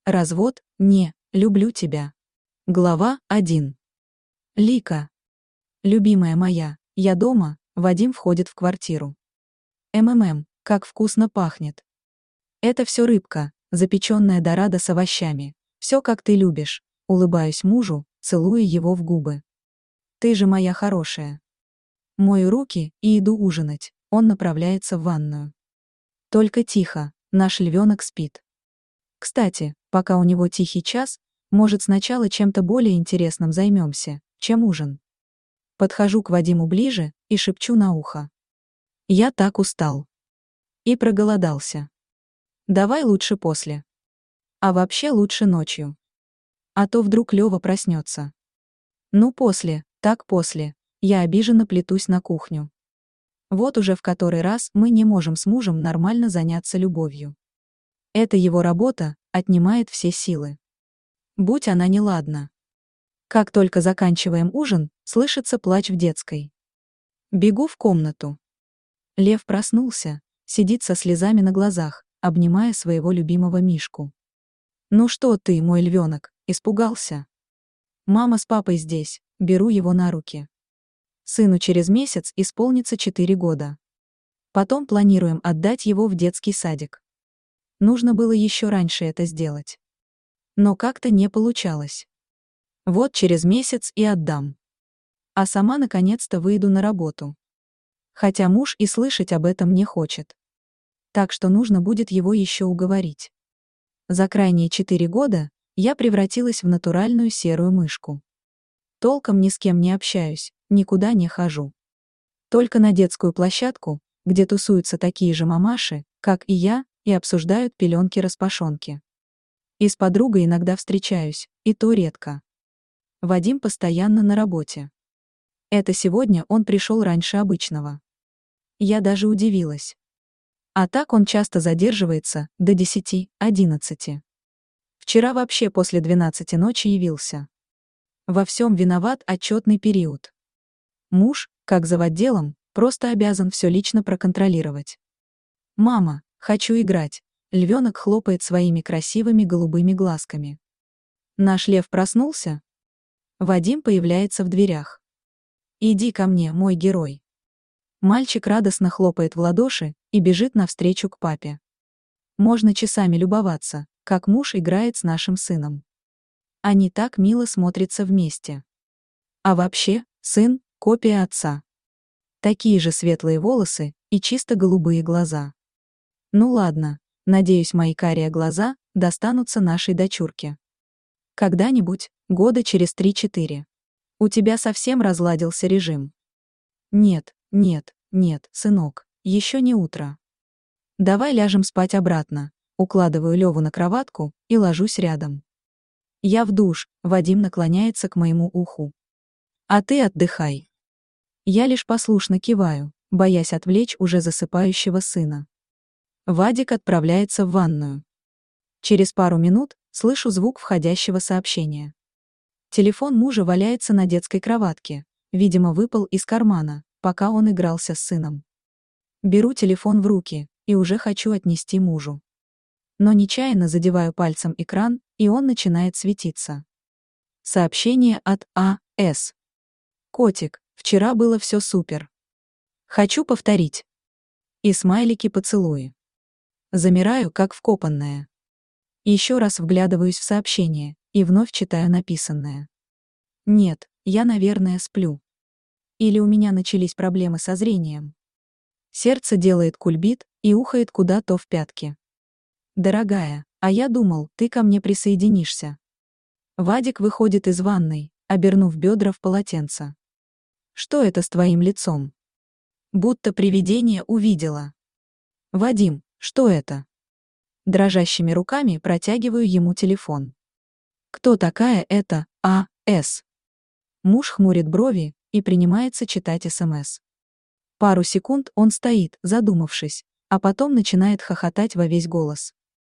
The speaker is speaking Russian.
Развод, не, люблю тебя. Глава 1. Лика. Любимая моя, я дома, Вадим входит в квартиру. Как вкусно пахнет. Это все рыбка, запеченная дорадо с овощами. Все как ты любишь. Улыбаюсь мужу, целую его в губы. Ты же моя хорошая. Мою руки и иду ужинать. Он направляется в ванную. Только тихо, наш львенок спит. Кстати, пока у него тихий час, может, сначала чем-то более интересным займемся, чем ужин. Подхожу к Вадиму ближе и шепчу на ухо. Я так устал. И проголодался. Давай лучше после. А вообще лучше ночью. А то вдруг Лёва проснется. Ну после, так после. Я обиженно плетусь на кухню. Вот уже в который раз мы не можем с мужем нормально заняться любовью. Это его работа отнимает все силы. Будь она неладна. Как только заканчиваем ужин, слышится плач в детской. Бегу в комнату. Лев проснулся, сидит со слезами на глазах, обнимая своего любимого Мишку. «Ну что ты, мой львенок, испугался?» «Мама с папой здесь», беру его на руки. Сыну через месяц исполнится 4 года. Потом планируем отдать его в детский садик. Нужно было еще раньше это сделать. Но как-то не получалось. Вот через месяц и отдам. А сама наконец-то выйду на работу. Хотя муж и слышать об этом не хочет. Так что нужно будет его еще уговорить. За крайние 4 года я превратилась в натуральную серую мышку. Толком ни с кем не общаюсь, никуда не хожу. Только на детскую площадку, где тусуются такие же мамаши, как и я, и обсуждают пеленки-распашонки. И с подругой иногда встречаюсь, и то редко. Вадим постоянно на работе. Это сегодня он пришел раньше обычного. Я даже удивилась. А так он часто задерживается до 10-11. Вчера вообще после 12 ночи явился. Во всем виноват отчетный период. Муж, как заводделом, просто обязан все лично проконтролировать. «Мама, хочу играть», львенок хлопает своими красивыми голубыми глазками. Наш лев проснулся? Вадим появляется в дверях. «Иди ко мне, мой герой». Мальчик радостно хлопает в ладоши и бежит навстречу к папе. Можно часами любоваться, как муж играет с нашим сыном. Они так мило смотрятся вместе. А вообще, сын — копия отца. Такие же светлые волосы и чисто голубые глаза. Ну ладно, надеюсь, мои карие глаза достанутся нашей дочурке. Когда-нибудь, года через 3-4. У тебя совсем разладился режим. Нет, сынок, еще не утро. Давай ляжем спать обратно. Укладываю Леву на кроватку и ложусь рядом. Я в душ, Вадим наклоняется к моему уху. А ты отдыхай. Я лишь послушно киваю, боясь отвлечь уже засыпающего сына. Вадик отправляется в ванную. Через пару минут слышу звук входящего сообщения. Телефон мужа валяется на детской кроватке, видимо, выпал из кармана, пока он игрался с сыном. Беру телефон в руки и уже хочу отнести мужу. Но нечаянно задеваю пальцем экран, и он начинает светиться. Сообщение от А.С. «Котик, вчера было все супер. Хочу повторить». И смайлики-поцелуи. Замираю, как вкопанная. Еще раз вглядываюсь в сообщение и вновь читаю написанное. Нет, я, наверное, сплю. Или у меня начались проблемы со зрением. Сердце делает кульбит и ухает куда-то в пятки. «Дорогая, а я думал, ты ко мне присоединишься». Вадик выходит из ванной, обернув бедра в полотенце. «Что это с твоим лицом?» Будто привидение увидела. «Вадим, что это?» Дрожащими руками протягиваю ему телефон. «Кто такая эта А.С.?» Муж хмурит брови и принимается читать СМС. Пару секунд он стоит, задумавшись, а потом начинает хохотать во весь голос.